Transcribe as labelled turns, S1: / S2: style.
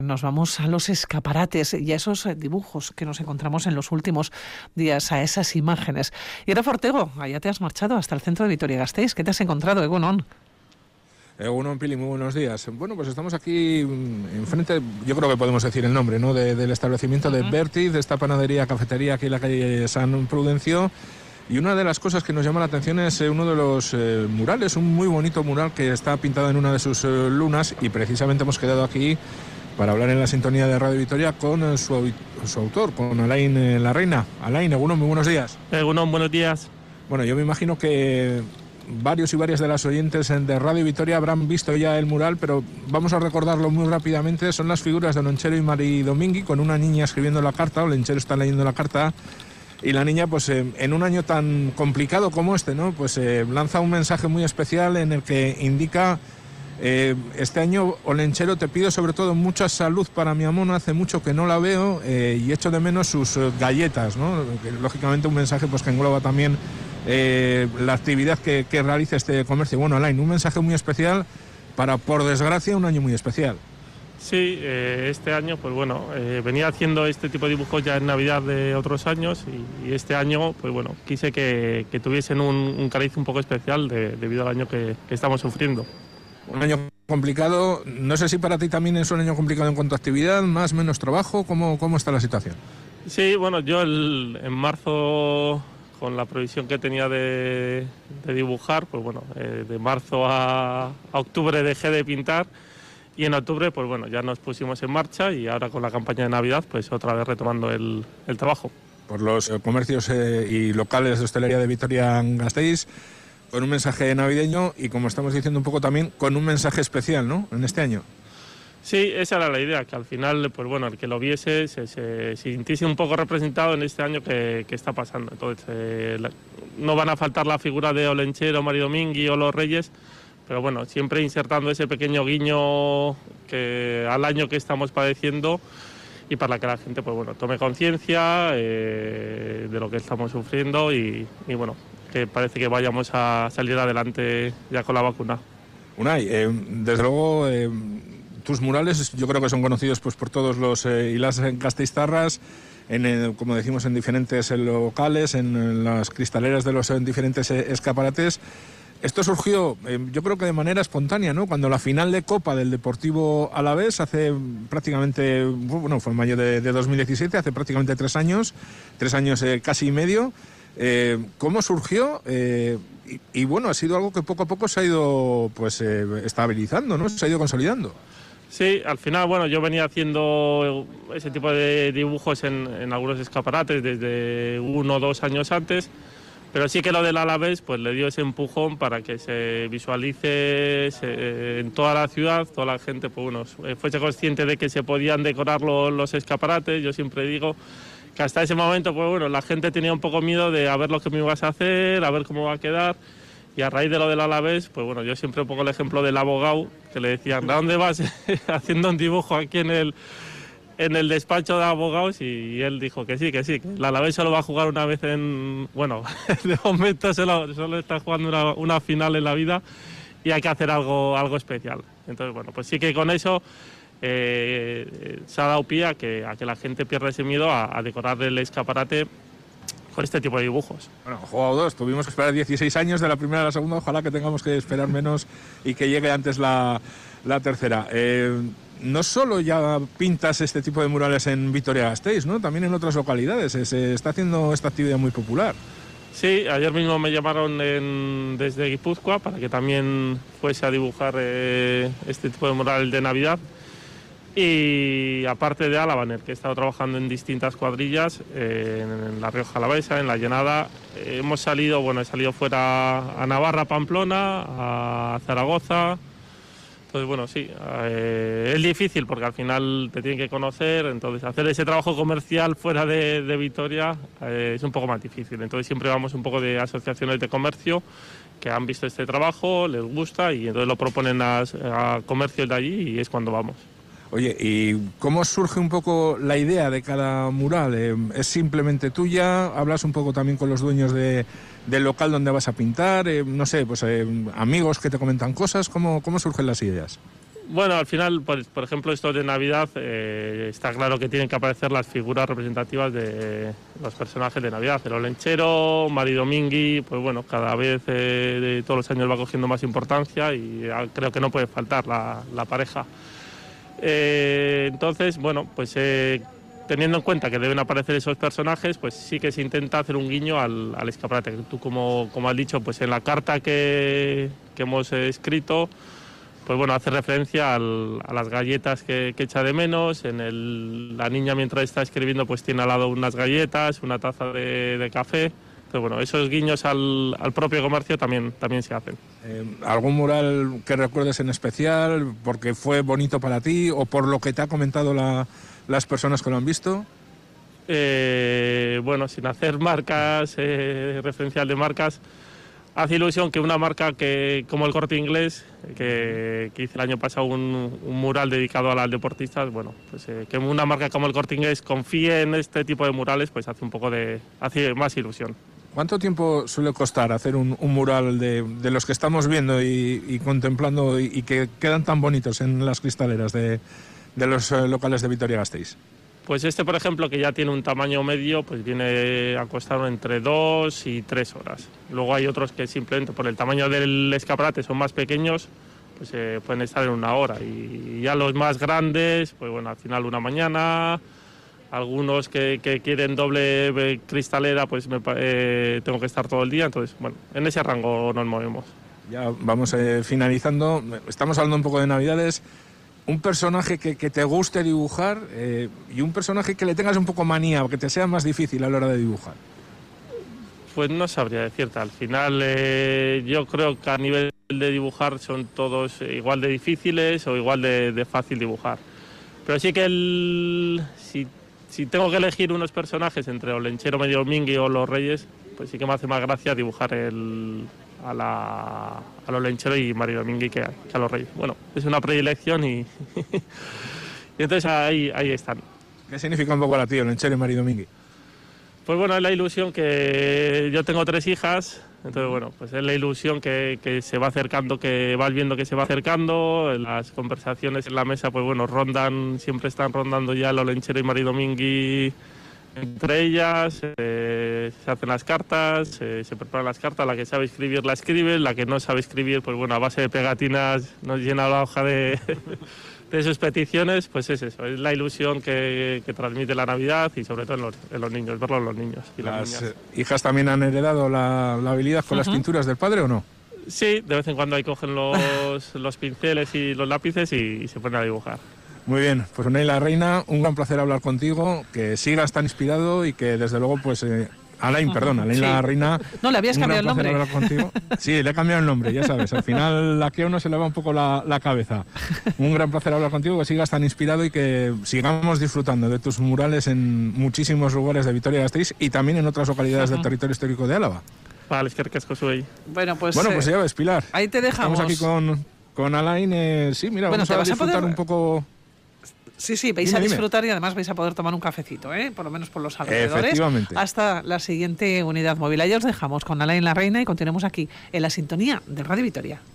S1: Nos vamos a los escaparates y a esos dibujos que nos encontramos en los últimos días, a esas imágenes. Y ahora, Fortego, allá te has marchado hasta el centro de Vitoria-Gasteiz. ¿Qué te has encontrado, Egunon?
S2: Egunon, Pili, muy buenos días. Bueno, pues estamos aquí enfrente, yo creo que podemos decir el nombre, ¿no?, del establecimiento de Berti, de esta panadería, cafetería aquí en la calle San Prudencio. Y una de las cosas que nos llama la atención es uno de los murales, un muy bonito mural que está pintado en una de sus lunas, y precisamente hemos quedado aquí para hablar en la sintonía de Radio Vitoria con su autor, con Alain Larreina. Alain, Egunon, muy buenos días.
S3: Egunon, buenos días.
S2: Bueno, yo me imagino que varios y varias de las oyentes de Radio Vitoria habrán visto ya el mural, pero vamos a recordarlo muy rápidamente. Son las figuras de Olenchero y Mari Domingui, con una niña escribiendo la carta. Olenchero está leyendo la carta y la niña, pues en un año tan complicado como este, ¿no?, pues lanza un mensaje muy especial en el que indica: este año, Olenchero, te pido sobre todo mucha salud para mi amono, hace mucho que no la veo y echo de menos sus galletas, ¿no? Que, lógicamente, un mensaje pues que engloba también la actividad que realiza este comercio. Bueno, Alain, un mensaje muy especial para, por desgracia, un año muy especial.
S3: Sí, este año, pues bueno, venía haciendo este tipo de dibujos ya en Navidad de otros años, y este año, pues bueno, quise que tuviesen un cariz un poco especial debido al año que estamos sufriendo.
S2: Un año complicado. No sé si para ti también es un año complicado en cuanto a actividad, más, menos trabajo. ¿Cómo está la situación?
S3: Sí, bueno, yo en marzo, con la previsión que tenía de dibujar, pues bueno, de marzo a octubre dejé de pintar, y en octubre, pues bueno, ya nos pusimos en marcha, y ahora con la campaña de Navidad, pues otra vez retomando el trabajo.
S2: Por los comercios y locales de hostelería de Vitoria-Gasteiz, con un mensaje navideño y, como estamos diciendo un poco también, con un mensaje especial, ¿no?, en este año.
S3: Sí, esa era la idea, que al final, pues bueno, el que lo viese se sintiese un poco representado en este año que está pasando. Entonces, no van a faltar la figura de Olenchero, Mari Domingui o los Reyes, pero bueno, siempre insertando ese pequeño guiño al año que estamos padeciendo, y para que la gente, pues bueno, tome conciencia de lo que estamos sufriendo, y bueno, que parece que vayamos a salir adelante ya con la vacuna.
S2: Unai, desde luego, tus murales yo creo que son conocidos pues por todos los y las gasteiztarras, como decimos, en diferentes locales, en las cristaleras de los diferentes escaparates. Esto surgió, yo creo que de manera espontánea, ¿no?, cuando la final de Copa del Deportivo Alavés, hace prácticamente, bueno, fue en mayo de 2017, hace prácticamente 3 años casi y medio. ¿Cómo surgió? Y bueno, ha sido algo que poco a poco se ha ido pues estabilizando, ¿no?, se ha ido consolidando.
S3: Sí, al final, bueno, yo venía haciendo ese tipo de dibujos en algunos escaparates desde 1 o 2 años antes, pero sí que lo del Alavés pues le dio ese empujón para que se visualice en toda la ciudad, toda la gente pues bueno, fuese consciente de que se podían decorar los escaparates. Yo siempre digo que hasta ese momento, pues bueno, la gente tenía un poco miedo de a ver lo que me ibas a hacer, a ver cómo va a quedar. Y a raíz de lo del Alavés, pues bueno, yo siempre pongo el ejemplo del abogado, que le decían: ¿a dónde vas haciendo un dibujo aquí en el despacho de abogados? Y él dijo que sí, que el Alavés solo va a jugar una vez bueno, de momento solo está jugando una final en la vida, y hay que hacer algo especial. Entonces, bueno, pues sí que con eso se ha dado pie a que la gente pierda ese miedo a decorar el escaparate con este tipo de dibujos.
S2: Bueno, jugado 2, tuvimos que esperar 16 años de la primera a la segunda, ojalá que tengamos que esperar menos y que llegue antes la tercera. No solo ya pintas este tipo de murales en Vitoria-Gasteiz, ¿no?, también en otras localidades, se está haciendo esta actividad muy popular.
S3: Sí, ayer mismo me llamaron desde Guipúzcoa para que también fuese a dibujar este tipo de mural de Navidad. Y aparte de Álava, en el que he estado trabajando en distintas cuadrillas, en la Rioja Alavesa, en la Llenada, he salido fuera a Navarra, Pamplona, a Zaragoza. Entonces, bueno, sí, es difícil porque al final te tienen que conocer, entonces hacer ese trabajo comercial fuera de Vitoria es un poco más difícil. Entonces siempre vamos un poco de asociaciones de comercio que han visto este trabajo, les gusta, y entonces lo proponen a comercios de allí, y es cuando vamos.
S2: Oye, ¿y cómo surge un poco la idea de cada mural? ¿Es simplemente tuya? ¿Hablas un poco también con los dueños del local donde vas a pintar? No sé, pues amigos que te comentan cosas. ¿Cómo surgen las ideas?
S3: Bueno, al final, pues, por ejemplo, estos de Navidad, está claro que tienen que aparecer las figuras representativas de los personajes de Navidad. El Olenchero, Mari Domingui, pues bueno, cada vez de todos los años va cogiendo más importancia y creo que no puede faltar la pareja. Entonces, bueno, pues teniendo en cuenta que deben aparecer esos personajes, pues sí que se intenta hacer un guiño al escaparate. Tú, como has dicho, pues en la carta que hemos escrito, pues bueno, hace referencia a las galletas que echa de menos. La niña, mientras está escribiendo, pues tiene al lado unas galletas, una taza de café. Entonces, bueno, esos guiños al propio comercio también se hacen.
S2: ¿Algún mural que recuerdes en especial, porque fue bonito para ti o por lo que te ha comentado las personas que lo han visto?
S3: Bueno, sin hacer marcas, referencial de marcas, hace ilusión que una marca como el Corte Inglés, que hice el año pasado un mural dedicado a las deportistas, bueno, pues que una marca como el Corte Inglés confíe en este tipo de murales, pues hace más ilusión.
S2: ¿Cuánto tiempo suele costar hacer un mural de los que estamos viendo y contemplando y que quedan tan bonitos en las cristaleras de los locales de Vitoria-Gasteiz?
S3: Pues por ejemplo, que ya tiene un tamaño medio, pues viene a costar entre 2 y 3 horas. Luego hay otros que simplemente por el tamaño del escaparate son más pequeños, pues pueden estar en 1 hora. Y ya los más grandes, pues bueno, al final una mañana. Algunos que quieren doble cristalera, pues tengo que estar todo el día. Entonces, bueno, en ese rango nos movemos.
S2: Ya vamos finalizando. Estamos hablando un poco de Navidades. Un personaje que te guste dibujar y un personaje que le tengas un poco manía o que te sea más difícil a la hora de dibujar.
S3: Pues no sabría decirte. Al final yo creo que a nivel de dibujar son todos igual de difíciles o igual de fácil dibujar. Pero sí que si tengo que elegir unos personajes entre Olenchero, Mari Domingui o los Reyes, pues sí que me hace más gracia dibujar al Olenchero y Mari Domingui que a los Reyes. Bueno, es una predilección y entonces ahí están.
S2: ¿Qué significa un poco para ti Olenchero y Mari Domingui?
S3: Pues bueno, es la ilusión que yo tengo 3 hijas, entonces bueno, pues es la ilusión que se va acercando, que vas viendo que se va acercando. Las conversaciones en la mesa, pues bueno, siempre están rondando ya el Olenchero y Mari Domingui entre ellas. Se hacen las cartas, se preparan las cartas, la que sabe escribir la escribe, la que no sabe escribir, pues bueno, a base de pegatinas nos llena la hoja de sus peticiones. Pues es eso, es la ilusión que transmite la Navidad y sobre todo en los niños, verlo en los niños y las niñas.
S2: ¿Las hijas también han heredado la habilidad con las pinturas del padre o no?
S3: Sí, de vez en cuando ahí cogen los pinceles y los lápices y se ponen a dibujar.
S2: Muy bien, pues Unai Larreina, un gran placer hablar contigo, que sigas tan inspirado y que desde luego pues Alain Larreina.
S1: No, le habías cambiado el nombre.
S2: Sí, le he cambiado el nombre, ya sabes. Al final aquí a uno se le va un poco la cabeza. Un gran placer hablar contigo, que sigas tan inspirado y que sigamos disfrutando de tus murales en muchísimos lugares de Vitoria-Gasteiz y también en otras localidades del territorio histórico de Álava.
S3: Vale, es que casco soy.
S1: Bueno, pues
S2: ya ves, Pilar.
S1: Ahí te dejamos.
S2: Estamos aquí con Alain. Sí, mira, vamos a disfrutar un poco.
S1: Sí, vais a disfrutar y además vais a poder tomar un cafecito, por lo menos por los alrededores.
S2: Efectivamente.
S1: Hasta la siguiente unidad móvil. Ahí os dejamos con Alain Larreina y continuamos aquí en la sintonía de Radio Vitoria.